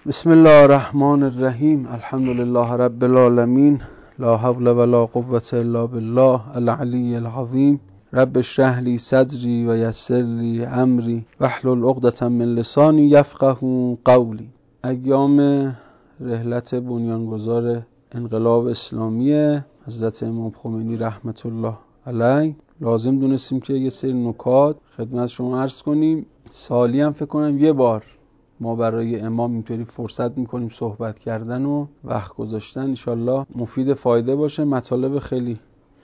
بسم الله الرحمن الرحیم. الحمد لله رب العالمین. لا حول ولا قوة الا بالله العلی العظیم. رب اشرح لی صدری و یسر لی امری واحلل عقدة من لسانی یفقهوا قولی. ایام رحلت بنیانگذار انقلاب اسلامی حضرت امام خمینی رحمت الله علیه لازم دونستیم که یه سری نکات خدمت شما عرض کنیم. سالی هم فکر کنم یه بار ما برای امام اینطوری فرصت میکنیم صحبت کردن و وقت گذاشتن. انشالله مفید فایده باشه. مطالب خیلی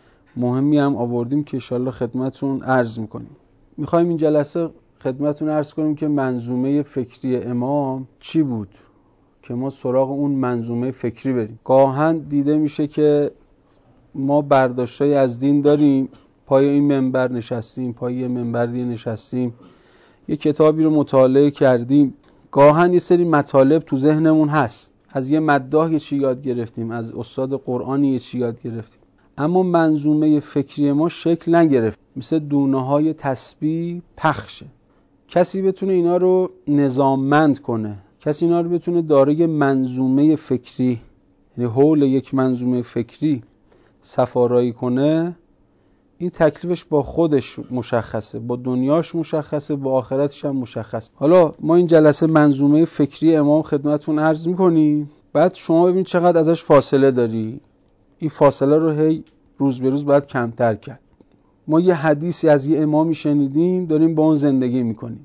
مهمی هم آوردیم که انشالله خدمتون عرض میکنیم. میخوایم این جلسه خدمتون عرض کنیم که منظومه فکری امام چی بود که ما سراغ اون منظومه فکری بریم. گاهن دیده میشه که ما برداشتای از دین داریم، پای این منبر نشستیم، پای یه منبر دیگه نشستیم، یه کتابی رو مطالعه کردیم، گاهن یه سری مطالب تو ذهنمون هست، از یه مداح یه چی یاد گرفتیم، از استاد قرآنی یه چی یاد گرفتیم، اما منظومه فکری ما شکل نگرفت، مثل دونه‌های تسبیح پخشه. کسی بتونه اینا رو نظاممند کنه، کسی اینا رو بتونه دارای منظومه فکری، یعنی حول یک منظومه فکری صفارایی کنه، این تکلیفش با خودش مشخصه، با دنیاش مشخصه، با آخرتش هم مشخصه. حالا ما این جلسه منظومه فکری امام خدمتون عرض میکنیم، بعد شما ببین چقدر ازش فاصله داری. این فاصله رو هی روز به روز باید کمتر کرد. ما یه حدیثی از یه امامی شنیدیم، داریم با اون زندگی میکنیم.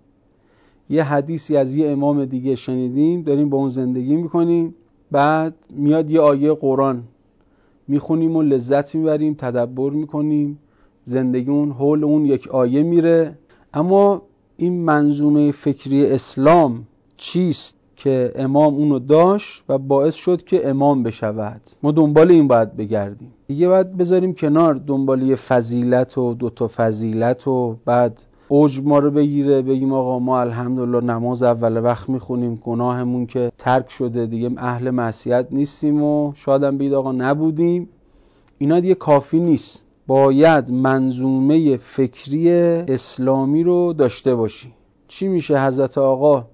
یه حدیثی از یه امام دیگه شنیدیم، داریم با اون زندگی میکنیم. بعد میاد یه آیه قرآن میخونیم و لذت میبریم، تدبر میکنیم، زندگیمون حول اون یک آیه میره. اما این منظومه فکری اسلام چیست که امام اونو داشت و باعث شد که امام بشود؟ ما دنبال این باید بگردیم دیگه. باید بذاریم کنار دنبال یه فضیلت و دوتا فضیلت و بعد اوج ما رو بگیره، بگیم آقا ما الحمدلله نماز اول وقت میخونیم، گناهمون که ترک شده، دیگه اهل معصیت نیستیم و شاید هم بگید آقا نبودیم. اینا دیگه کافی نیست. باید منظومه فکری اسلامی رو داشته باشی. چی میشه؟ حضرت آقا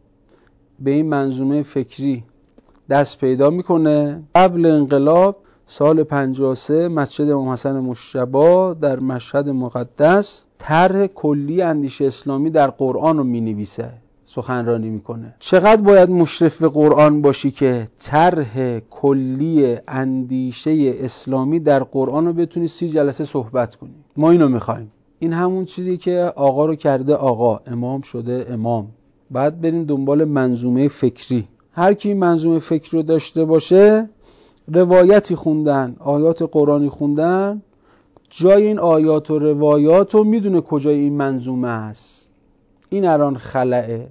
به این منظومه فکری دست پیدا میکنه. قبل انقلاب سال 53 مسجد امام حسن مجتبی در مشهد مقدس طرح کلی اندیشه اسلامی در قرآن رو مینویسه، سخنرانی میکنه. چقدر باید مشرف به قرآن باشی که طرح کلی اندیشه اسلامی در قرآن رو بتونی 30 جلسه صحبت کنی. ما اینو میخوایم. این همون چیزی که آقا رو کرده آقا، امام شده امام. بعد بریم دنبال منظومه فکری. هر کی منظومه فکری رو داشته باشه، روایتی خوندن، آیات قرآنی خوندن، جای این آیات و روایات رو میدونه کجای این منظومه است. این الان خلأه،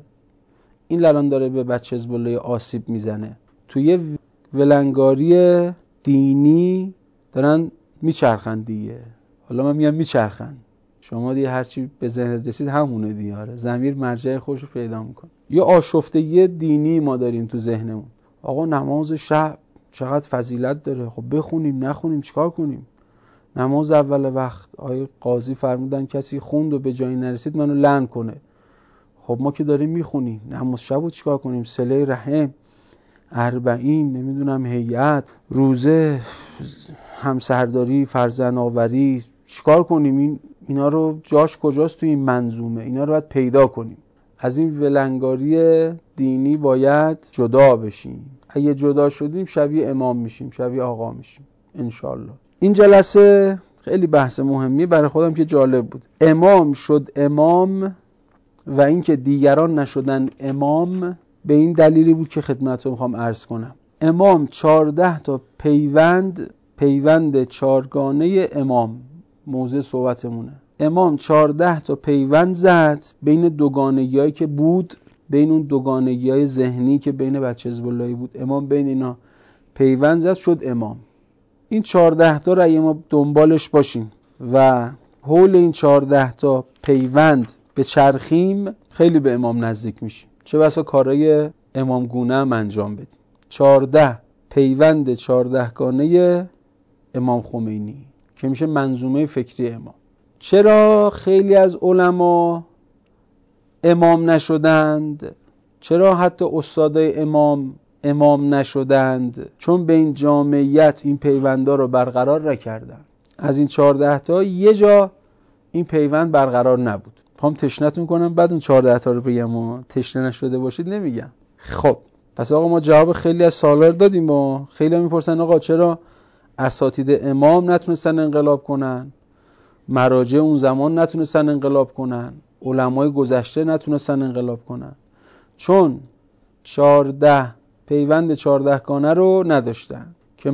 این الان داره به بچه حزب الله آسیب میزنه. توی ولنگاری دینی دارن میچرخن دیگه. حالا من میگم میچرخن، شما دیگه هرچی به ذهنت رسید همونه دیگه. ضمیر مرجع خودش رو پیدا میکنه. یه آشفتگی دینی ما داریم تو ذهنمون. آقا نماز شب چقدر فضیلت داره، خب بخونیم نخونیم چیکار کنیم؟ نماز اول وقت آیه قاضی فرمودن کسی خوند و به جایی نرسید منو لعن کنه. خب ما که داریم میخونیم، نماز شب رو چیکار کنیم؟ صله رحم، 40، نمیدونم هیئت، روزه، همسرداری، فرزند آوری، چیکار کنیم؟ اینا رو جاش کجاست تو این منظومه؟ اینا رو باید پیدا کنیم. از این ولنگاری دینی باید جدا بشیم. اگه جدا شدیم شبیه امام میشیم، شبیه آقا میشیم انشالله. این جلسه خیلی بحث مهمی برای خودم که جالب بود. امام شد امام و این که دیگران نشدن امام به این دلیلی بود که خدمتتون میخوام عرض کنم. امام 14 تا پیوند چارگانه امام موضوع صحبتمونه. امام 14 تا پیوند زد بین دوگانگی‌هایی که بود، بین اون دوگانگی‌های ذهنی که بین بچه حزب اللهی بود. امام بین اینا پیوند زد، شد امام. این 14 تا رأی ما دنبالش باشیم و حول این 14 تا پیوند به چرخیم، خیلی به امام نزدیک میشیم. چه بسا کارهای امام گونه هم انجام بدیم. 14 پیوند 14 گانه امام خمینی که میشه منظومه فکری امام. چرا خیلی از علما امام نشدند؟ چرا حتی استادای امام امام نشدند؟ چون به این جامعیت این پیوندا رو برقرار نکردن. از این 14 تا یه جا این پیوند برقرار نبود. میخوام تشنه‌تون کنم بعد اون 14 تا رو بگم و تشنه نشده باشید نمیگم. خب پس آقا ما جواب خیلی از سوالا رو دادیم و خیلی ها میپرسن آقا چرا اساتید امام نتونستن انقلاب کنن؟ مراجع اون زمان نتونستن انقلاب کنن؟ علمای گذشته نتونستن انقلاب کنن؟ چون 14 پیوند 14 گانه رو نداشتن که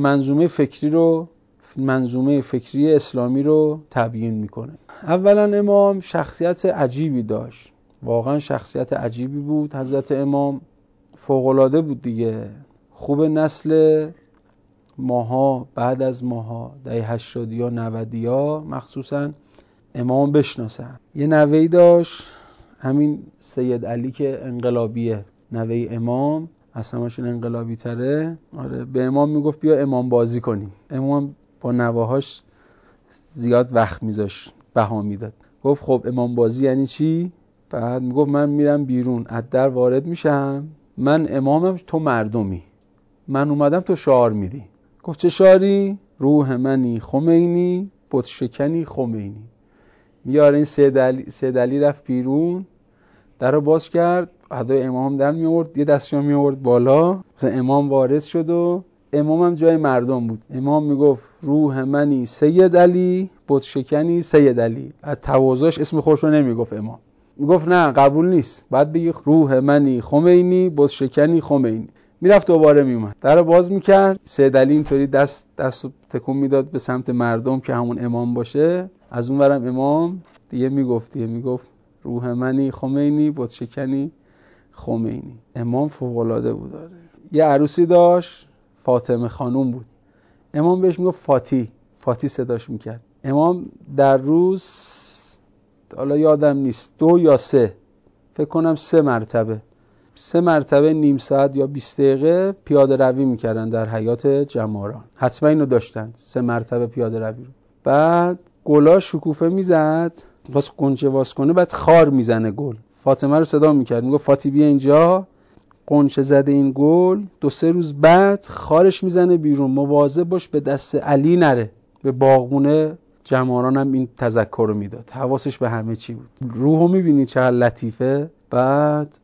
منظومه فکری اسلامی رو تبیین میکنه. اولا امام شخصیت عجیبی داشت، واقعا شخصیت عجیبی بود. حضرت امام فوق‌العاده بود دیگه. خوب نسل ماها بعد از ماها دهه 80یا 90یا مخصوصا امام بشناسن. یه نوه‌ای داشت همین سید علی که انقلابیه، نوه امام از همشون انقلابی تره. آره به امام میگفت بیا امام بازی کنی. امام با نوه‌هاش زیاد وقت میذاشت، بها میداد. گفت خب امام بازی یعنی چی؟ بعد میگفت من میرم بیرون از در وارد میشم، من امامم تو مردمی، من اومدم تو شعار میدی. گفت چه شعاری؟ روح منی خمینی بت شکنی خمینی. میاره این سید علی رفت بیرون، در رو باز کرد، ادای امام در می آورد، یه دستشو می آورد بالا، مثلا امام وارد شد و امام هم جای مردم بود. امام میگفت روح منی سید علی بت شکنی سید علی. از تواضعش اسم خودش رو نمیگفت امام. میگفت نه قبول نیست، بعد بگی روح منی خمینی بت شکنی خمینی. میرفت دوباره میومد، در رو باز میکرد، سید علی اینطوری دست تکون میداد به سمت مردم که همون امام باشه. از اون ورم امام دیگه میگفت روح منی خمینی بت شکنی خمینی. امام فوق‌العاده بود. داره یه عروسی داشت، فاطمه خانوم بود. امام بهش میگفت فاتی صداش میکرد. امام در روز حالا یادم نیست 2 یا 3 فکر کنم 3 مرتبه نیم ساعت یا 20 دقیقه پیاده روی میکردن در حیات جماران. حتما اینو داشتن 3 مرتبه پیاده روی رو. بعد گلا شکوفه میزد، باز قنچه واس کنه، بعد خار میزنه گل. فاطمه رو صدا میکرد، میگه فاتی بیا اینجا، قنچه زده این گل 2-3 روز بعد خارش میزنه بیرون، مواظب باش به دست علی نره. به باغبونه جماران هم این تذکر رو میداد، حواسش به همه چی بود. روحو میبینی چقدر لطیفه. بعد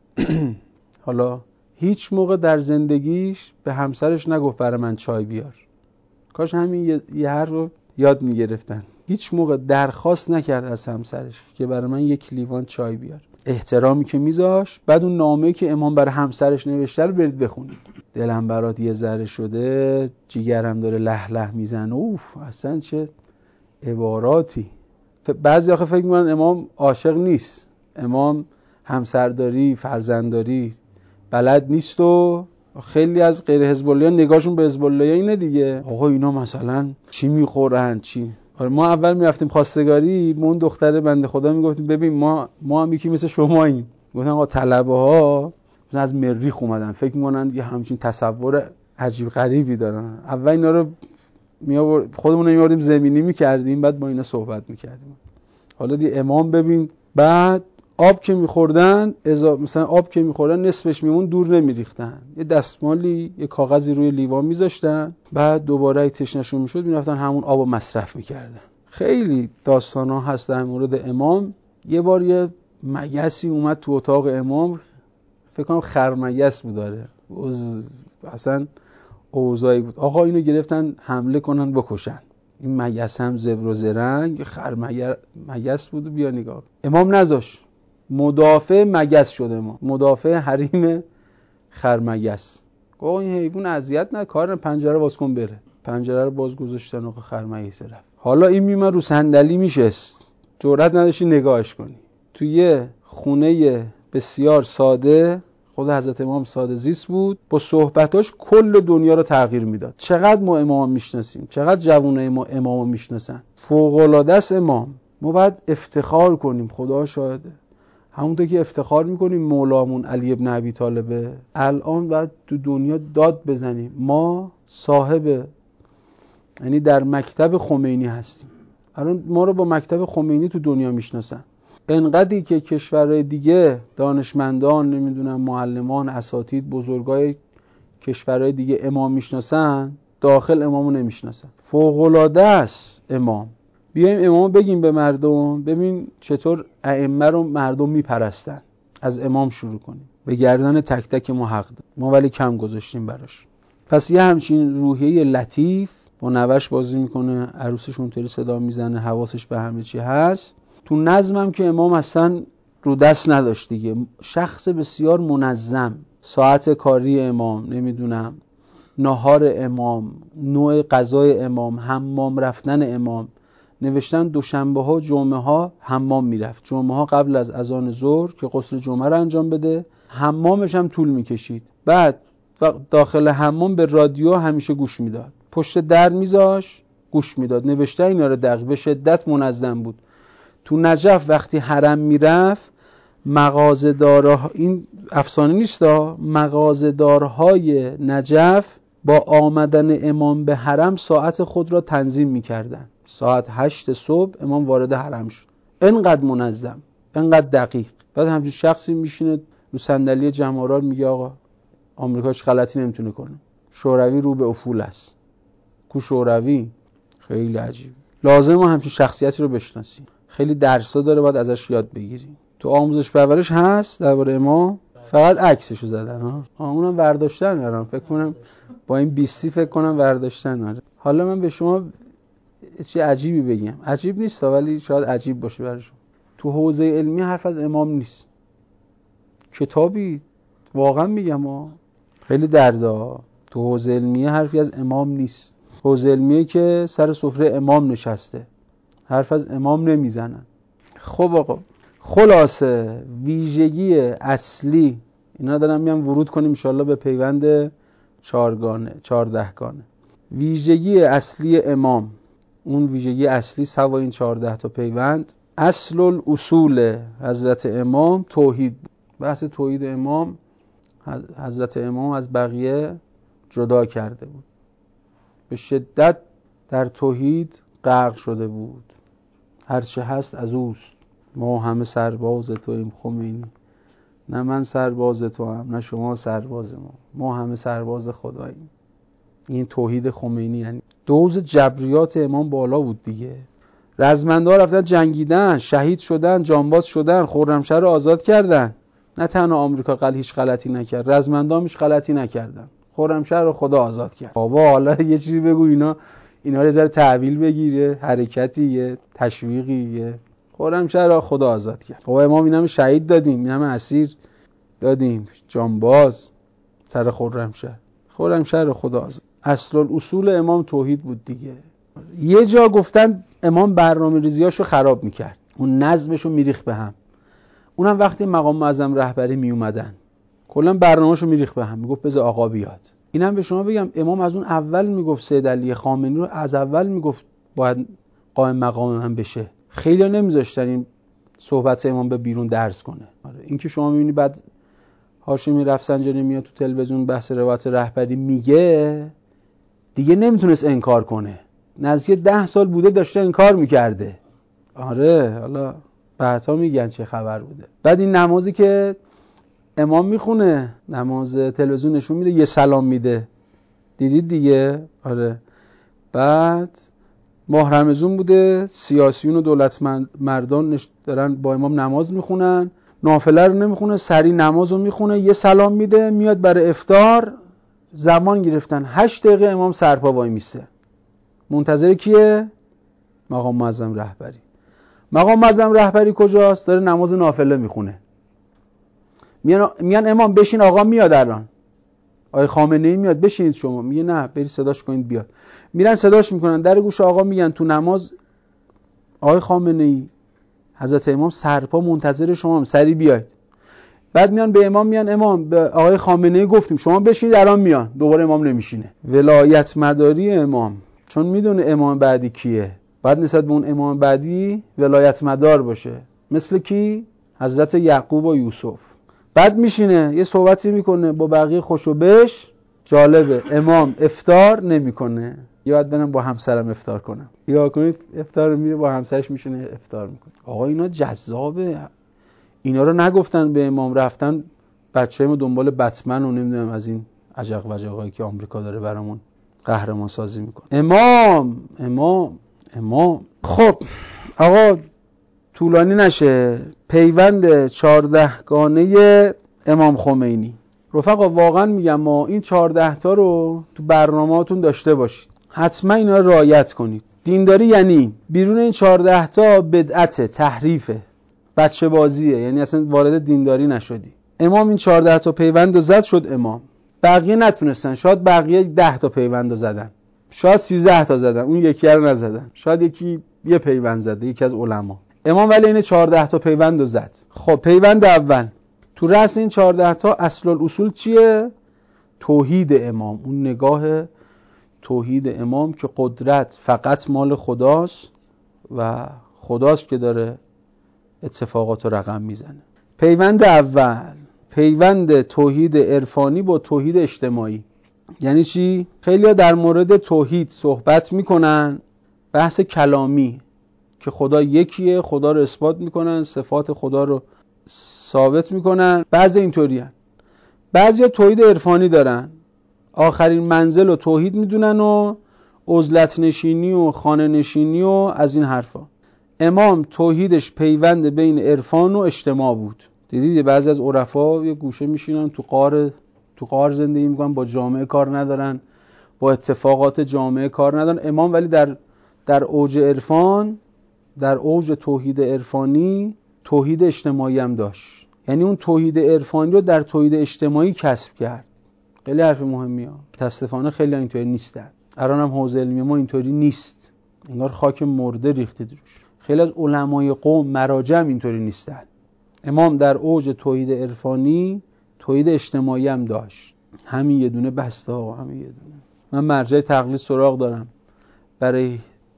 حالا هیچ موقع در زندگیش به همسرش نگفت برای من چای بیار. کاش همین یه حرف رو یاد میگرفتن. هیچ موقع درخواست نکرد از همسرش که برای من 1 لیوان چای بیار. احترامی که میذاش. بعد اون نامه‌ای که امام برای همسرش نوشته رو برید بخونید. دلم برات یه ذره شده، جیگرم داره له له میزنه. اوف اصلا چه عباراتی. بعضی آخه فکر میکنن امام عاشق نیست، امام همسرداری فرزندداری بلد نیست و خیلی از غیر حزب الله نگاهشون به حزب الله اینه دیگه. آقا اینا مثلا چی میخورن چی. ما اول میرفتیم خواستگاری، ما اون دختره بنده خدا میگفتیم ببین ما هم یکی مثل شماییم. گفتن آقا طلبه ها مثلا از مریخ اومدن، فکر میکنن یه همچین تصور عجیب غریبی دارن. اول اینا رو خودمون رو میآوردیم زمینی میکردیم، بعد با اینا صحبت میکردیم. حالا دی امام ببین، بعد آب که میخوردن مثلا آب که میخوردن نصفش میمون، دور نمیریختن، یه دستمالی یه کاغذی روی لیوان میذاشتن، بعد دوباره تشنه‌شون میشد میرفتن همون آبو مصرف میکردن. خیلی داستانا هست در مورد امام. یه بار یه مگسی اومد تو اتاق امام، فکر کنم خرمگس بود داره، اصلا اوضاعی بود. آقا اینو گرفتن حمله کنن بکشن. این مگس هم زبر و زرنگ مگس بود و بیا نگاه. امام نذاش، مدافع مگس شده، ما مدافع حریم خرمگس. آقا این حیوان اذیت نه، کار پنجره باز کن بره. پنجره رو باز گذاشتن، آقا خرمگس رفت. حالا این میمد رو صندلی میشست، جرئت نداشتی نگاهش کنی. توی یه خونه بسیار ساده، خود حضرت امام ساده زیست بود، با صحبتاش کل دنیا رو تغییر میداد. چقدر ما امام میشناسیم، چقدر جوانای ما امام میشناسن. فوق العاده است امام. ما باید افتخار کنیم، خدا شاهده. همونطور که افتخار میکنیم مولامون علی ابن ابی طالبه، الان باید تو دنیا داد بزنیم ما صاحب، یعنی در مکتب خمینی هستیم. الان ما رو با مکتب خمینی تو دنیا میشناسن. انقدری که کشورهای دیگه دانشمندان، نمیدونم معلمان، اساتید، بزرگای کشورهای دیگه امام میشناسن، داخل امامو نمیشناسن. فوق‌العاده است امام. بیایم امامو بگیم به مردم، ببین چطور ائمه رو مردم میپرستن. از امام شروع کنیم، به گردن تک تک ما حق داد، ما ولی کم گذاشتیم براش. پس یه همچین روحیه لطیف، با نوش بازی میکنه، عروسش اونطوری صدا میزنه، حواسش به همه چی هست. تو نظمم که امام اصلا رو دست نداشت دیگه. شخص بسیار منظم، ساعت کاری امام، نمیدونم نهار امام، نوع غذای امام، حمام رفتن امام. نوشتن دوشنبه ها جمعه ها حمام میرفت، جمعه ها قبل از اذان ظهر که غسل جمعه رو انجام بده، حمامش هم طول میکشید. بعد داخل حمام به رادیو همیشه گوش میداد، پشت در میذاش گوش میداد. نوشته اینا رو دقیق، به شدت منظم بود. تو نجف وقتی حرم میرفت، مغازه‌دارها، این افسانه نیستا، مغازه‌دارهای نجف با آمدن امام به حرم ساعت خود را تنظیم میکردن. ساعت 8 صبح امام وارد حرم شد. انقدر منظم، انقدر دقیق. بعد همچین شخصی میشینه رو صندلی جمهورار میگه آقا آمریکا هیچ غلطی نمیتونه کنه، شوروی رو به افول است. کو شوروی؟ خیلی عجیب. لازمه همچین شخصیتی رو بشناسیم. خیلی درسا داره، باید ازش یاد بگیریم. تو آموزش پرورش هست درباره امام، فقط عکسشو زدن ها. اونم برداشتن دارم، فکر کنم با این 20 فکر کنم برداشتن. حالا من به شما چی عجیبی بگم، عجیب نیست ولی شاید عجیب باشه برای شما. تو حوزه علمی حرف از امام نیست. کتابی واقعا میگم خیلی دردا، تو حوزه علمی حرفی از امام نیست. حوزه علمیه که سر سفره امام نشسته، حرف از امام نمیزنن. خب آقا، خلاصه ویژگی اصلی اینا دارم میام ورود کنیم انشالله به پیوند 14 گانه. ویژگی اصلی امام، اون ویژگی اصلی سوا این 14 تا پیوند، اصل الاصول حضرت امام توحید بود. بحث توحید امام حضرت امام از بقیه جدا کرده بود، به شدت در توحید غرق شده بود. هرچه هست از اوست، ما همه سرباز تویم خمینی، نه من سرباز تو هم نه شما سرباز ما همه سرباز خداییم. این توحید خمینی. یعنی دوز جبریات امام بالا بود دیگه. رزمنده ها رفتن جنگیدن، شهید شدن، جانباز شدن، خرمشهر رو آزاد کردن. نه تنها آمریکا هیچ غلطی نکرد، رزمنده هم هیچ غلطی نکردن، خرمشهر رو خدا آزاد کرد. بابا حالا یه چیزی بگو، اینا رو یه ذره تحویل بگیره، حرکتیه، تشویقیه. خرمشهر رو خدا آزاد کرد. بابا امام اینم شهید دادیم، اینم اسیر دادیم، جانباز سر خرمشهر رو خدا آزاد. اصل الاصول امام توحید بود دیگه. یه جا گفتن امام برنامه‌ریزیاشو خراب میکرد، اون نظمشو میریخت به هم. اونم وقتی مقام معظم رهبری می اومدن کلا برنامه‌شو میریخت به هم، میگفت بذار آقا بیاد. اینم به شما بگم امام از اون اول میگفت، سید علی خامنه‌ای رو از اول میگفت باید قائم مقام من بشه. خیلی‌ها نمیذاشتن این صحبت امام به بیرون درس کنه. این که شما میبینی بعد هاشمی رفسنجانی میاد تو تلویزیون بحث روایت رهبری میگه، دیگه نمیتونست انکار کنه. نزدیک 10 سال بوده داشته انکار میکرده. آره حالا بعدا میگن چه خبر بوده. بعد این نمازی که امام میخونه، نماز تلویزیون نشون میده، یه سلام میده، دیدید دیگه؟ آره. بعد ماه رمضان بوده، سیاسیون و دولتمردان دارن با امام نماز میخونن، نافله رو نمیخونه، سری نماز رو میخونه، یه سلام میده، میاد برای افطار. زمان گرفتن 8 دقیقه امام سرپا وای میسته، منتظر کیه؟ مقام معظم رهبری. مقام معظم رهبری کجاست؟ داره نماز نافله میخونه. میان امام بشین، آقا میاد الان، آقای خامنه‌ای میاد، بشینید شما. میگه نه، برید صداش کنید بیاد. میرن صداش میکنن، در گوش آقا میگن تو نماز آقای خامنه‌ای حضرت امام سرپا منتظر شما، سری بیاید. بعد میان به امام، میان امام به آقای خامنه‌ای گفتیم شما بشینید، الان میان. دوباره امام نمیشینه. ولایت مداری امام، چون میدونه امام بعدی کیه، بعد نسبت به اون امام بعدی ولایت مدار باشه. مثل کی؟ حضرت یعقوب و یوسف. بعد میشینه یه صحبتی میکنه با بقیه، خوشو بش. جالبه امام افطار نمیکنه، یاد برم با همسرم افطار کنم. یا کنید افطار میره با همسرش میشینه افطار میکنه. آقا اینا جذابه. اینا رو نگفتن به امام، رفتن بچه‌مو دنبال بتمن و نمیدونم از این عجق وجقایی که آمریکا داره برامون قهرمان سازی میکنه. امام. خب آقا طولانی نشه، پیوند 14 گانه امام خمینی. رفقا واقعا میگم ما این 14 تا رو تو برنامه‌هاتون داشته باشید، حتما اینا رو رعایت کنید. دینداری یعنی بیرون این 14 تا بدعت، تحریفه، بچه بازیه، یعنی اصلا وارد دینداری نشدی. امام این 14 تا پیوند رو زد، شد امام. بقیه نتونستن، شاید بقیه 10 تا پیوند رو زدن، شاید 13 تا زدن، اون یکی رو نزدن، شاید یکی یه پیوند زده، یکی از علما. امام ولی این 14 تا پیوند رو زد. خب پیوند اول تو رأس این 14 تا اصل الاصول چیه؟ توحید امام. اون نگاه توحید امام که قدرت فقط مال خداست و خداست که داره اتفاقات رو رقم میزنه. پیوند اول پیوند توحید عرفانی با توحید اجتماعی. یعنی چی؟ خیلی‌ها در مورد توحید صحبت میکنن، بحث کلامی که خدا یکیه، خدا رو اثبات میکنن، صفات خدا رو ثابت میکنن. بعضی اینطورین، بعضی توحید عرفانی دارن، آخرین منزل رو توحید میدونن و عزلت نشینی و خانه نشینی و از این حرفا. امام توحیدش پیوند بین عرفان و اجتماع بود. دیدید بعضی از عرفا یه گوشه میشینن تو غار زندگی میکنن، با جامعه کار ندارن، با اتفاقات جامعه کار ندارن. امام ولی در اوج عرفان، در اوج توحید عرفانی، توحید اجتماعی هم داشت. یعنی اون توحید عرفانی رو در توحید اجتماعی کسب کرد. خیلی حرف مهمیه. متاسفانه خیلی اینطوری نیستن. الان هم حوزه علمی ما اینطوری نیست، انگار خاک مرده ریختید روش. خیلی از علمای قوم، مراجع اینطوری نیستن. امام در اوج توحید عرفانی توحید اجتماعی هم داشت. همین یه دونه بسته ها، همین یه دونه. من مرجع تقلید سراغ دارم برای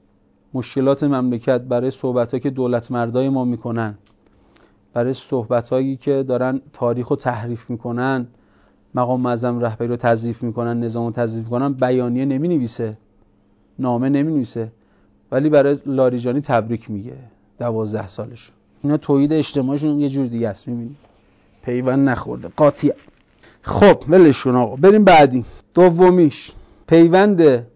مشکلات مملکت، برای صحبتایی که دولت مردای ما میکنن، برای صحبتایی که دارن تاریخ رو تحریف میکنن، مقام معظم رهبری رو تضعیف میکنن، نظام رو تضعیف میکنن. بیانیه نمی نویسه، نامه نمی نویسه، ولی برای لاریجانی تبریک میگه 12 سالش. اینا توحید اجتماعیشون یه جور دیگه است، میبینی پیوند نخورده قاطی. خب ولشون آقا، بریم بعدی. دومیش پیوند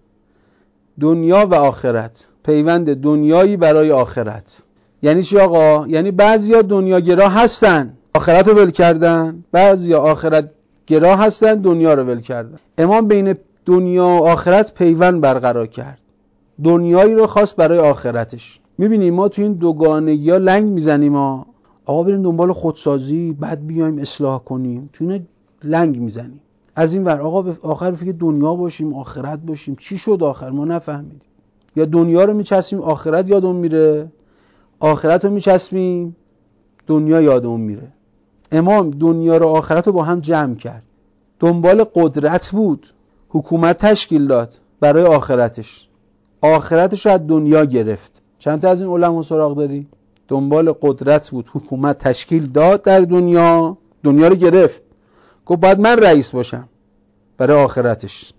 دنیا و آخرت، پیوند دنیایی برای آخرت. یعنی چی آقا؟ یعنی بعضیا دنیاگرا هستن، آخرت رو ول کردن، بعضیا آخرت گرا هستن، دنیا رو ول کردن. امام بین دنیا و آخرت پیوند برقرار کرد، دنیایی رو خواست برای آخرتش. میبینیم ما تو این دوگانگی ها لنگ میزنیم، آقا بریم دنبال خودسازی، بعد بیایم اصلاح کنیم، تو اینه لنگ میزنیم. از این ور آقا آخر فکر دنیا باشیم، آخرت باشیم. چی شد آخر؟ ما نفهمیدیم. یا دنیا رو میچسبیم، آخرت یادمون میره، آخرت رو میچسبیم، دنیا یادمون میره. امام دنیا رو آخرت رو با هم جمع کرد. دنبال قدرت بود، حکومت تشکیل داد برای آخرتش، آخرتش رو از دنیا گرفت. چند تا از این علما سراغ داری؟ دنبال قدرت بود، حکومت تشکیل داد در دنیا، دنیا رو گرفت، گفت باید من رئیس باشم برای آخرتش.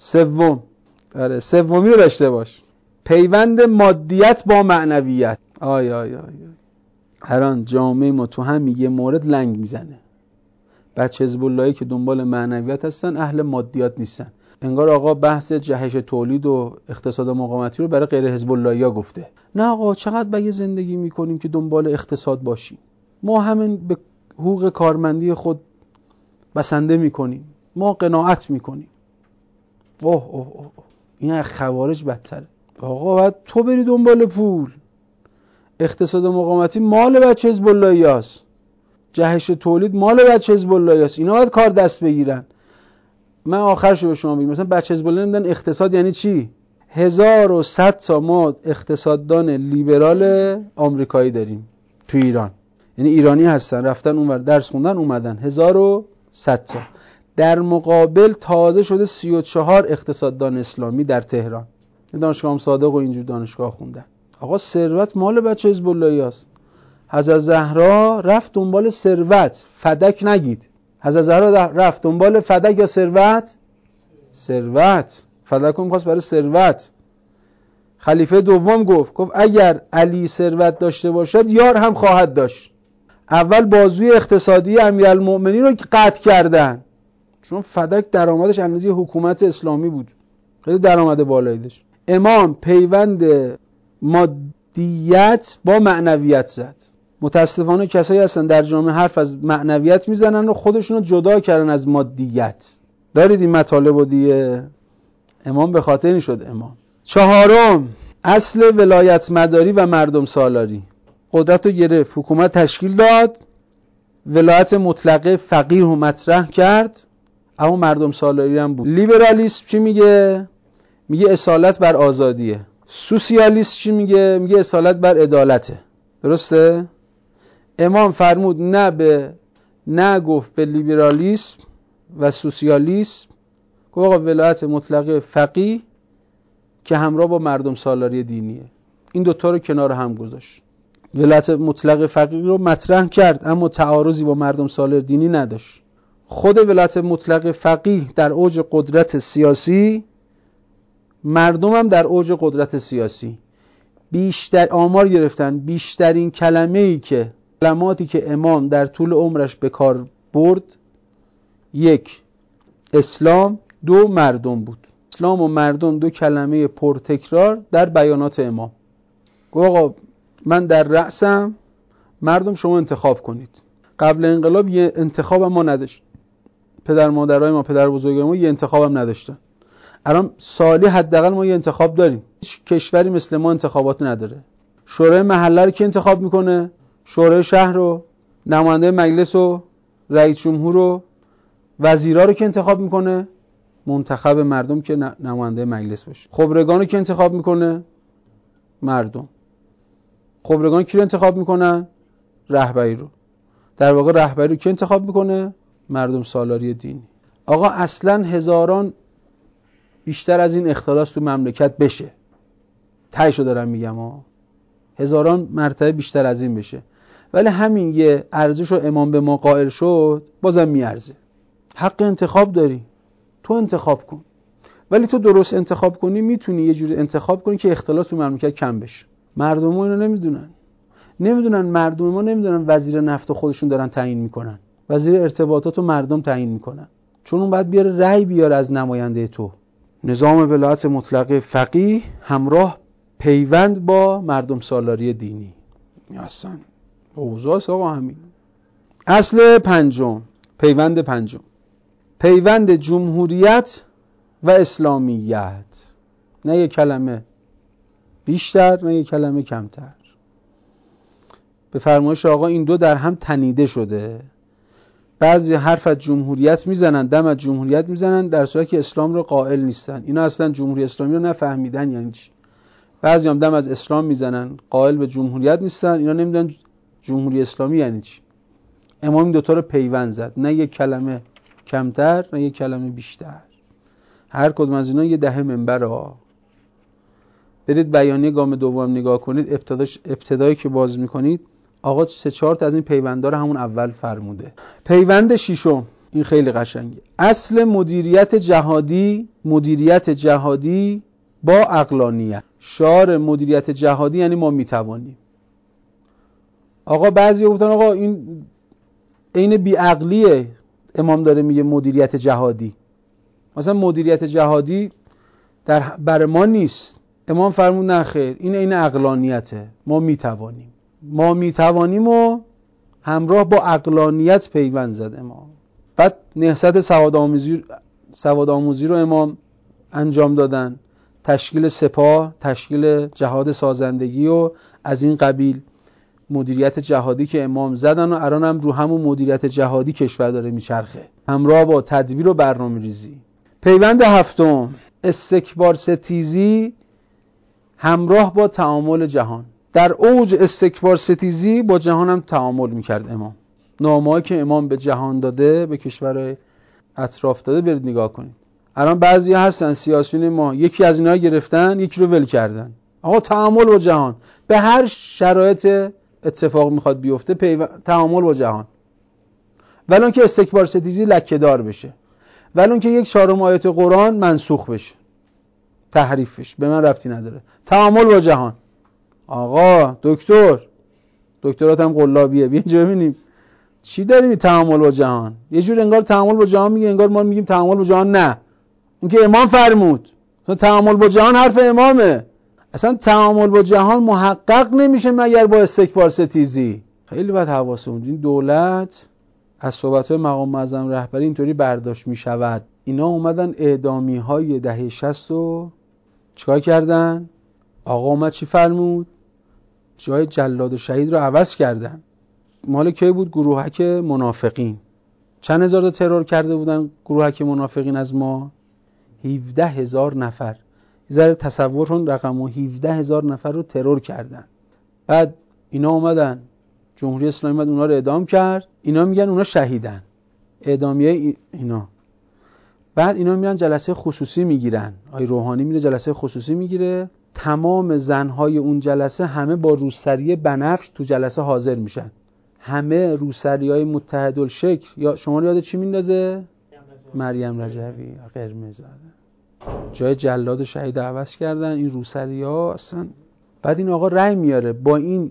سومی رو داشته باش، پیوند مادیت با معنویت. آی هر آن جامعه ما تو همین یه مورد لنگ میزنه. بچه حزب اللهی که دنبال معنویت هستن اهل مادیات نیستن. انگار آقا بحث جهش تولید و اقتصاد مقاومتی رو برای غیر حزب اللهی‌ها گفته. نه آقا، چقدر باید زندگی میکنیم که دنبال اقتصاد باشیم؟ ما همین به حقوق کارمندی خود بسنده میکنیم، ما قناعت میکنیم. اوه این از خوارج بدتره. آقا باید تو بری دنبال پول. اقتصاد مقاومتی مال بچه حزب اللهی‌هاست، جهش تولید مال بچه حزب اللهی‌هاست. اینا باید کار دست بگیرن. من آخرشو به شما بگم، مثلا بچه حزب الله نمیدن اقتصاد یعنی چی. 1100 تا ما اقتصاددان لیبرال آمریکایی داریم تو ایران، یعنی ایرانی هستن، رفتن اونور درس خوندن اومدن. 1100 تا. در مقابل تازه شده 34 اقتصاددان اسلامی در تهران، دانشگاه ام صادق و اینجور دانشگاه خوندن. آقا ثروت مال بچه حزب اللهیاست. حضرت زهرا رفت دنبال ثروت، فدک نگید. حضرت زهرا رفت دنبال فدک یا ثروت؟ ثروت. فدک رو می‌خواست برای ثروت. خلیفه دوم گفت اگر علی ثروت داشته باشد یار هم خواهد داشت. اول بازوی اقتصادی امیرالمؤمنین رو قطع کردن، چون فدک درآمدش اندازه حکومت اسلامی بود، خیلی درآمد بالایی داشت. امام پیوند مادیت با معنویت زد. متاسفانه کسایی هستن در جامعه حرف از معنویت میزنن و خودشونو جدا کردن از مادیت. دارید این مطالب رو دیگه. امام به خاطر این شد امام. چهارم، اصل ولایت مداری و مردم سالاری. قدرت رو گرفت، حکومت تشکیل داد، ولایت مطلقه فقیه رو مطرح کرد، اما مردم سالاری هم بود. لیبرالیسم چی میگه؟ میگه اصالت بر آزادیه. سوسیالیسم چی میگه؟ میگه اصالت بر عدالته. درسته؟ امام فرمود نه گفت به لیبرالیسم و سوسیالیسم، گفت آقا ولایت مطلقه فقیه که همراه با مردم سالاری دینیه. این دوتا رو کنار هم گذاشت. ولایت مطلق فقیه رو مطرح کرد اما تعارضی با مردم سالار دینی نداشت. خود ولایت مطلق فقیه در اوج قدرت سیاسی، مردم هم در اوج قدرت سیاسی. بیشتر آمار گرفتن، بیشترین کلماتی که امام در طول عمرش به کار برد، 1 اسلام، 2 مردم بود. اسلام و مردم 2 کلمه پرتکرار در بیانات امام. گفت آقا من در رأسم، مردم شما انتخاب کنید. قبل انقلاب یه انتخاب هم ما نداشت. پدر مادرای ما، پدر بزرگای ما یه انتخاب هم نداشتن. الان سالی حداقل ما یه انتخاب داریم. هیچ کشوری مثل ما انتخابات نداره. شورای محله رو که انتخاب میکنه، شورای شهر رو، نماینده مجلس رو، رئیس جمهور رو، وزیرا رو که انتخاب میکنه منتخب مردم که نماینده مجلس باشه. خبرگان رو که انتخاب میکنه مردم. خبرگان کی رو انتخاب میکنن؟ رهبری رو. در واقع رهبری رو کی انتخاب میکنه؟ مردم سالاری دینی. آقا اصلا هزاران بیشتر از این اختلاس تو مملکت بشه، تایشو دارم میگم هزاران مرتبه بیشتر از این بشه، ولی همین یه ارزش رو امام به ما قائل شد، بازم میارزه. حق انتخاب داری، تو انتخاب کن. ولی تو درست انتخاب کنی میتونی یه جوری انتخاب کنی که اختلاس تو مملکت کم بشه. مردم ما اینو نمیدونن. مردم ما نمیدونن وزیر نفت خودشون دارن تعیین میکنن، وزیر ارتباطات رو مردم تعیین میکنن، چون اون باید بیاره رأی بیاره از نماینده تو. نظام ولایت مطلقه فقیه همراه پیوند با مردم سالاری دینی. اصلا اوضاع آقا همین. اصل پنجم، پیوند جمهوریت و اسلامیت. نه یک کلمه بیشتر، نه یک کلمه کمتر. به فرمایش آقا این دو در هم تنیده شده. بعضی حرف از جمهوریت میزنن، دم از جمهوریت میزنن، در صورتی که اسلام رو قائل نیستن. اینا اصلا جمهوری اسلامی رو نفهمیدن یعنی چی. بعضی هم دم از اسلام میزنن، قائل به جمهوریت نیستن. اینا نمیدونن جمهوری اسلامی یعنی چی. امام این دوتا رو پیوند زد. نه یک کلمه کمتر، نه یک کلمه بیشتر. هر کدوم از اینا یه دهه منبره. برید بیانیه گام دوم نگاه کنید، ابتدایی که باز میکنید آقا 3-4 تا از این پیوندها رو همون اول فرموده. پیوند ششم، این خیلی قشنگه. اصل مدیریت جهادی با عقلانیت. شعار مدیریت جهادی یعنی ما میتوانیم. آقا بعضی گفتن آقا این عین بیعقلیه، امام داره میگه مدیریت جهادی. مثلا مدیریت جهادی بر ما نیست. امام فرمود نه خیر، این عین عقلانیته. ما میتوانیم و همراه با عقلانیت پیوند زد امام. بعد نهضت سواد آموزی رو امام انجام دادن، تشکیل سپاه، تشکیل جهاد سازندگی و از این قبیل مدیریت جهادی که امام زدن و الان هم رو همون مدیریت جهادی کشور داره میچرخه، همراه با تدبیر و برنامه‌ریزی. پیوند هفتم، استکبار ستیزی همراه با تعامل جهان. در اوج استکبار ستیزی با جهان هم تعامل میکرد امام. نامه‌ای که امام به جهان داده، به کشور اطراف داده، برید نگاه کنید. الان بعضی هستن سیاسیون ما، یکی از اینا گرفتن، یکی رو ول کردن. آقا تعامل با جهان، به هر شرایط اتفاق میخواد بیفته تعامل با جهان. ولون که استکبار ستیزی لکه‌دار بشه، ولون که 1/4 آیات قرآن منسوخ بشه، تحریف بشه، به من ربطی نداره. تعامل با جهان. آقا دکترات هم قلابیه، بیا اینجا ببینیم چی داریم تعامل با جهان؟ یه جور انگار تعامل با جهان میگه، انگار ما میگیم تعامل با جهان نه. اون که امام فرمود. اصلا تعامل با جهان حرف امامه. اصلا تعامل با جهان محقق نمیشه مگر با استکبار ستیزی. خیلی باید حواسمون این دولت از صحبت‌های مقام معظم رهبری اینطوری برداشت میشود. اینا اومدن اعدامی‌های دهه 60 رو چیکار کردن؟ آقا اومد چی فرمود؟ جای جلاد و شهید رو عوض کردن. مال کی بود؟ گروهک منافقین. چند هزار تا ترور کرده بودن گروهک منافقین از ما؟ 17,000 نفر. یه ذره تصور کن رقمو، 17,000 نفر رو ترور کردن. بعد اینا اومدن جمهوری اسلامی اومد اونا رو اعدام کرد. اینا میگن اونا شهیدن. اعدامیه اینا. بعد اینا میرن جلسه خصوصی میگیرن. آقای روحانی میره جلسه خصوصی میگیره. تمام زنهای اون جلسه همه با روسری بنفش تو جلسه حاضر میشن. همه روسریای متحدالشکل. یا شما رو یاد چی میندازه؟ مریم رجوی قرمز. جای جلاد و شهید عوض کردن این روسریا اصلا. بعد این آقا رأی میاره با این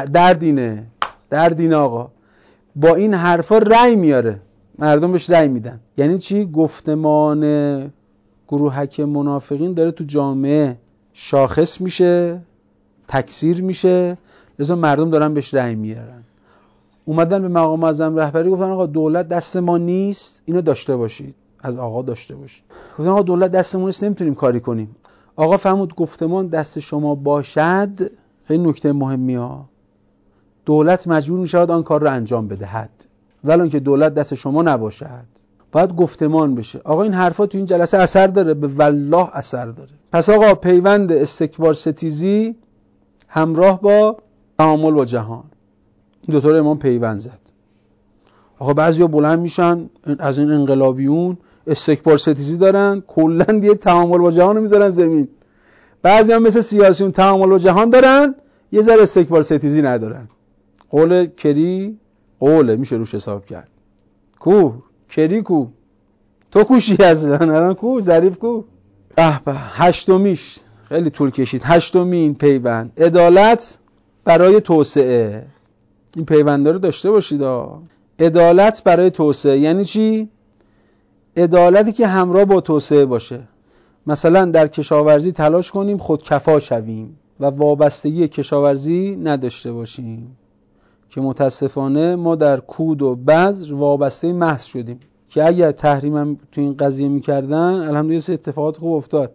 دردینه آقا، با این حرفا رأی میاره، مردم بهش رأی میدن. یعنی چی؟ گفتمان گروهک منافقین داره تو جامعه شاخص میشه، تکثیر میشه، لذا مردم دارن بهش رأی میارن. اومدن به مقام معظم رهبری گفتن آقا دولت دست ما نیست، اینو داشته باشید، از آقا داشته باشید. گفتن آقا دولت دست ما نیست، نمیتونیم کاری کنیم. آقا فرمود گفتمان دست شما باشد. خیلی نکته مهمی ها. دولت مجبور میشود آن کار رو انجام بدهد، ولو اینکه دولت دست شما نباشد باید گفتمان بشه. آقا این حرفا تو این جلسه اثر داره؟ به والله اثر داره. پس آقا پیوند استکبار ستیزی همراه با تعامل با جهان، این دو تا رو امام پیوند زد. آقا بعضیا بلند میشن از این انقلابیون استکبار ستیزی دارن، کلا یه تعامل با جهان رو میذارن زمین. بعضیا هم مثل سیاسیون تعامل با جهان دارن، یه ذره استکبار ستیزی ندارن. قول کری قوله، میشه روش حساب کرد. کو کری کو تو کوشی هستن کو ظریف کو. به به. هشتمیش خیلی طول کشید. هشتمین پیوند عدالت برای توسعه. این پیوندا رو داشته باشید. عدالت برای توسعه یعنی چی؟ عدالتی که همراه با توسعه باشه. مثلا در کشاورزی تلاش کنیم خودکفا شویم و وابستگی کشاورزی نداشته باشیم، که متاسفانه ما در کود و بذر وابسته محض شدیم که اگر تحریمم تو این قضیه میکردن الحمدلله اتفاقات خوب افتاد.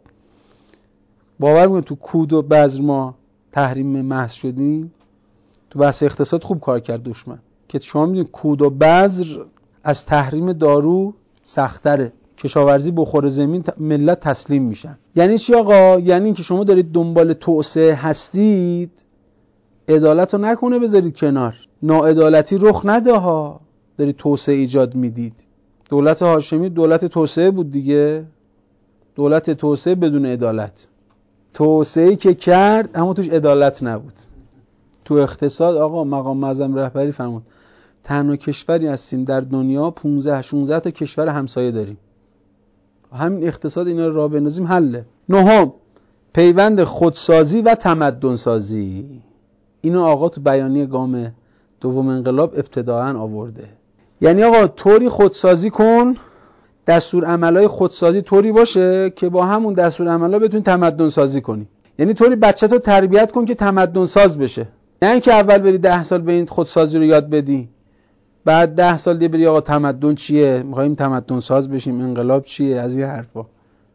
باور میکنید تو کود و بذر ما تحریم محض شدیم؟ تو بحث اقتصاد خوب کار کرد دشمن که شما میدونید کود و بذر از تحریم دارو سخت‌تره. کشاورزی بخور زمین ملت تسلیم میشن. یعنی چی آقا؟ یعنی اینکه شما دارید دنبال توسعه هستید، عدالت رو نکنه بذارید کنار، ناعدالتی رخ نده ها، دارید توسعه ایجاد میدید. دولت هاشمی دولت توسعه بود دیگه، دولت توسعه بدون عدالت. توسعه‌ای که کرد اما توش عدالت نبود. تو اقتصاد آقا مقام معظم رهبری فرمود تنها کشوری هستیم در دنیا 15-16 تا کشور همسایه داریم. همین اقتصاد اینا رو راه بندازیم حله. نهم پیوند خودسازی و تمدن سازی. اینو آقا تو بیانیه گام دوم انقلاب ابتداعاً آورده. یعنی آقا طوری خودسازی کن، دستور عملای خودسازی طوری باشه که با همون دستور عملا بتونی تمدن سازی کنی. یعنی طوری بچه‌تو تربیت کن که تمدن ساز بشه. نه اینکه اول بری 10 سال به این خودسازی رو یاد بدی، بعد 10 سال دیگه بری آقا تمدن چیه؟ می‌خوایم تمدن ساز بشیم، انقلاب چیه؟ از این حرفا.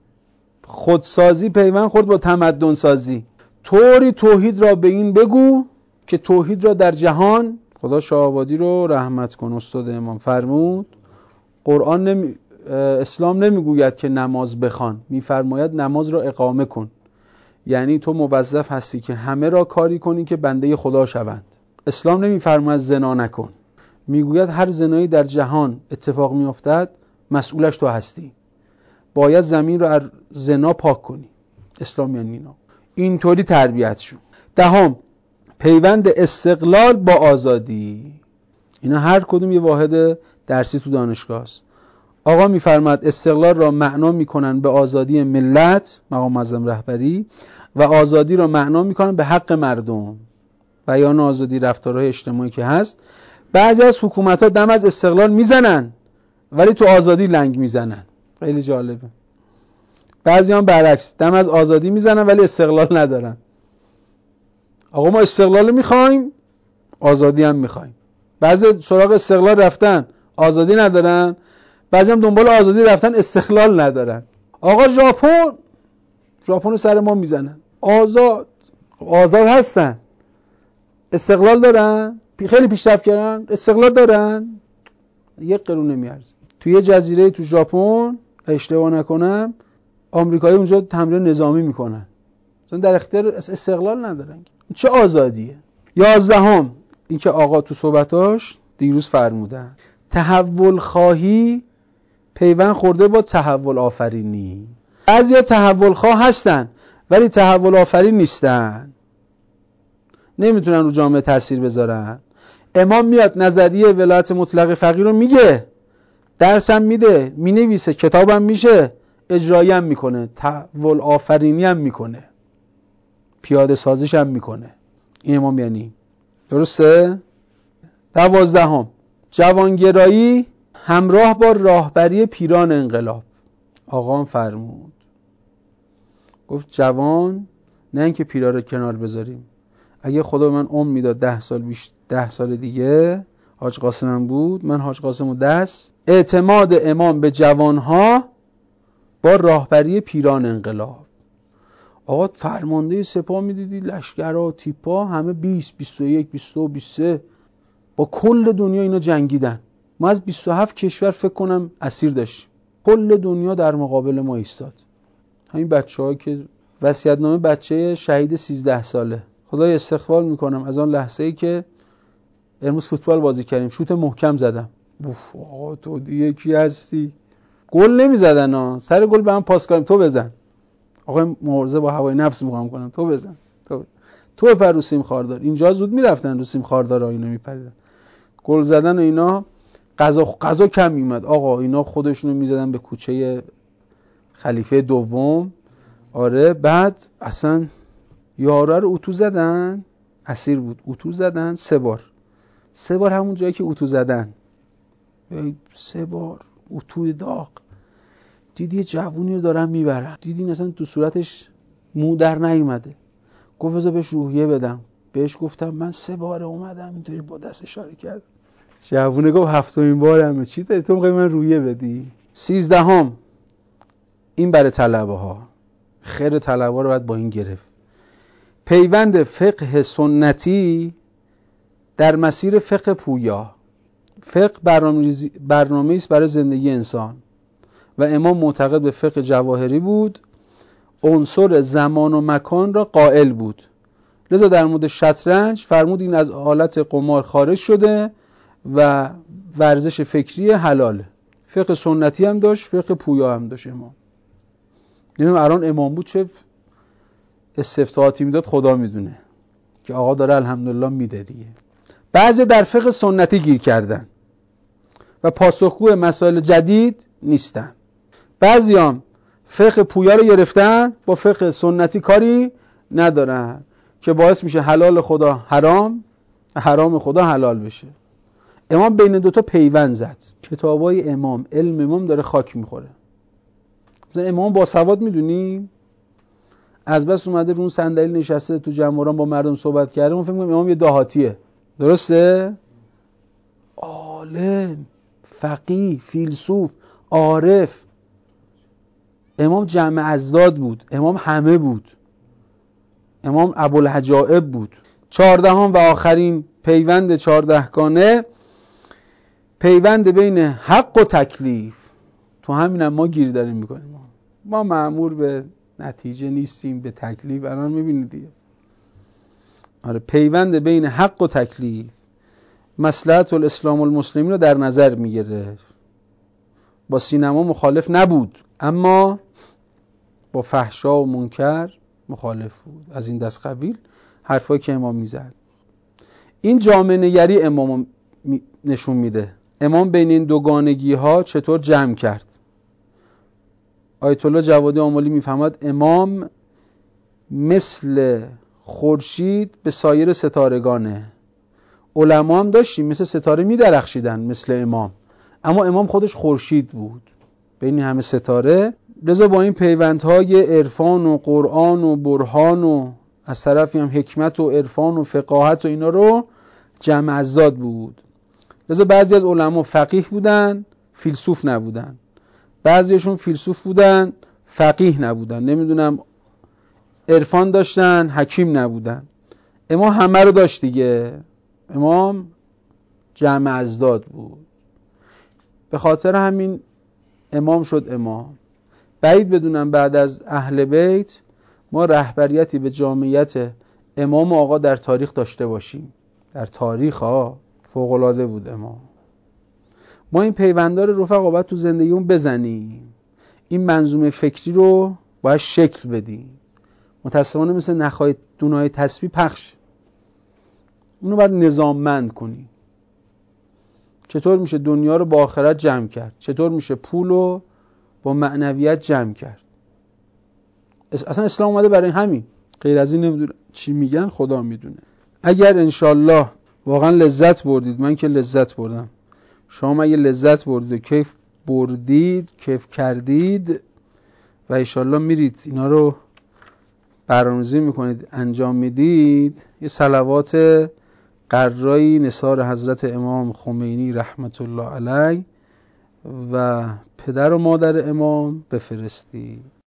خودسازی پیوند خورد با تمدن سازی. طوری توحید را به این بگو که توحید را در جهان، خدا شاه آبادی رو رحمت کن استاد امام فرمود، قرآن اسلام نمیگوید که نماز بخوان، میفرماید نماز را اقامه کن. یعنی تو موظف هستی که همه را کاری کنی که بنده خدا شوند. اسلام نمیفرماید زنا نکن، میگوید هر زنایی در جهان اتفاق میافتد مسئولش تو هستی، باید زمین رو از زنا پاک کنی. اسلام یعنی اینا. اینطوری تربیت شو. دهم پیوند استقلال با آزادی. اینا هر کدوم یه واحد درسی تو دانشگاه است. آقا میفرماد استقلال را معنا میکنن به آزادی ملت، مقام معظم رهبری، و آزادی را معنا میکنن به حق مردم، بیان آزادی رفتارهای اجتماعی که هست، بعضی از حکومت‌ها دم از استقلال میزنن ولی تو آزادی لنگ میزنن. خیلی جالبه. بعضی هم برعکس، دم از آزادی میزنن ولی استقلال ندارن. آقا ما استقلال میخوایم، آزادی هم میخوایم. بعضی سراغ استقلال رفتن، آزادی ندارن. بعضی هم دنبال آزادی رفتن، استقلال ندارن. آقا ژاپن سر ما میزنن. آزاد هستن، استقلال دارن، خیلی پیشرفت کردن، استقلال دارن، یک قرون نمیارزه. توی یه جزیره تو ژاپن اشتباه نکنم آمریکایی اونجا تمرین نظامی میکنن، مثلا در اختیار استقلال ندارن. چه آزادیه؟ 11 این که آقا تو صحبتاش دیروز فرمودن، تحول خواهی پیوند خورده با تحول آفرینی. بعضیا تحول خواه هستن ولی تحول آفرین نیستن، نمیتونن رو جامعه تاثیر بذارن. امام میاد نظریه ولایت مطلق فقیه رو میگه، درسم میده، مینویسه، کتابم میشه، اجرایی هم میکنه، تحول آفرینی هم میکنه، پیاده سازیش هم میکنه. این امام یعنی درسته؟ 12 جوانگرایی همراه با راهبری پیران انقلاب. آقام فرمود گفت جوان نه اینکه پیرا رو کنار بذاریم. اگه خدا من عمر میداد 10 سال دیگه حاج قاسمم بود، من حاج قاسمو اعتماد امام به جوانها با راهبری پیران انقلاب. آقا فرمانده سپاه میدیدی لشکرها تیپا همه 20 21 22 23 با کل دنیا اینا جنگیدن. ما از 27 کشور فکر کنم اسیر داشتیم، کل دنیا در مقابل ما ایستاد. همین بچه‌ها که وصیت‌نامه بچه شهید 13 ساله، خدای استغفار میکنم از آن لحظه‌ای که امروز فوتبال بازی کردیم شوت محکم زدم. آقا تو دیگه کی هستی؟ گل نمیزدن ها، سر گل به هم پاس کردیم، تو بزن. آقا مبارزه با هوای نفس میخوام کنم، تو بزن، تو بپر رو سیم خاردار. اینجا زود میرفتن رو سیم خاردار اینا میپریدن. گل زدن و اینا غذا کم میومد. آقا اینا خودشونو میزدن به کوچه خلیفه دوم. آره بعد اصلا یارا رو اتو زدن، اسیر بود، اتو زدن 3 بار همون جایی که اتو زدن 3 بار اتو داغ. دیدی جوونی رو دارن میبرن، دیدی اصلا تو صورتش مو در نیومده. گفت بذار بهش روحیه بدم. بهش گفتم من 3 بار اومدم اینطوری با دست اشاره کرد. جوونه گفت 7مین بارمه. چی داری تو میخوای من روحیه بدی؟ 13 این برای طلبه ها، خیر طلبه ها رو باید با این گرفت. پیوند فقه سنتی در مسیر فقه پویا. فقه برنامه‌ای است برای زندگی انسان و امام معتقد به فقه جواهری بود، عنصر زمان و مکان را قائل بود. لذا در مورد شطرنج فرمود این از حالت قمار خارج شده و ورزش فکری حلاله. فقه سنتی هم داشت، فقه پویا هم داشت امام. نمیدونم الان امام بود چه استفتاحاتی میداد خدا میدونه که آقا داره الحمدلله میده دیگه. بعضی در فقه سنتی گیر کردن و پاسخگوی مسائل جدید نیستن. بعضی هم فقه پویا رو گرفتن، با فقه سنتی کاری ندارن که باعث میشه حلال خدا حرام، حرام خدا حلال بشه. امام بین دوتا پیوند زد. کتابای امام، علم امام داره خاک میخوره. مثلا امام با سواد میدونیم، از بس اومده رو اون صندلی نشسته تو جمعران با مردم صحبت کرده، ما فکر می‌کنیم امام یه دهاتیه. درسته؟ عالم، فقیه، فیلسوف، عارف. امام جمع ازداد بود، امام همه بود، امام ابوالحجائب بود. 14 و آخرین پیوند 14گانه، پیوند بین حق و تکلیف. تو همین ما گیر داریم میکنیم. ما مأمور به نتیجه نیستیم، به تکلیف. الان میبینید دیگه. آره، پیوند بین حق و تکلیف، مصلحت الاسلام والمسلمین رو در نظر میگرفت. با سینما مخالف نبود، اما با فحشا و منکر مخالف بود. از این دست قبیل حرفایی که امام میزد. این جامعه نگری امام نشون میده. امام بین این دوگانگی ها چطور جمع کرد. آیت الله جوادی آملی میفهمد امام مثل خورشید به سایر ستارگانه. علما هم داشتیم مثل ستاره می‌درخشیدن مثل امام، اما امام خودش خورشید بود بین همه ستاره. لذا با این پیوندهای عرفان و قرآن و برهان و از طرفی هم حکمت و عرفان و فقاهت و اینا رو جمع ازداد بود. لذا بعضی از علما فقیه بودن، فیلسوف نبودن. بعضیشون فیلسوف بودن، فقیه نبودن. نمیدونم عرفان داشتن، حکیم نبودن. امام همه رو داشت دیگه. امام جمع ازداد بود. به خاطر همین امام شد امام. بعید بدونم بعد از اهل بیت ما رهبریتی به جامعیت امام آقا در تاریخ داشته باشیم. در تاریخ فوق‌العاده بود امام. ما این پیوندار رو رفقا باید تو زندگیمون بزنیم. این منظومه فکری رو باید شکل بدیم. متاسفانه مثل نخای دونای تسبیح پخش. اونو باید نظاممند کنیم. چطور میشه دنیا رو با آخرت جمع کرد؟ چطور میشه پول رو با معنویت جمع کرد؟ اصلا اسلام اومده برای همین. غیر از این نمیدونم چی میگن، خدا میدونه. اگر انشالله واقعا لذت بردید، من که لذت بردم، شما اگه لذت بردید و کیف بردید، کیف کردید و انشالله میرید اینا رو برنامه‌ریزی میکنید، انجام میدید، یه صلوات قرایی نثار حضرت امام خمینی رحمت الله علیه و پدر و مادر امام بفرستید.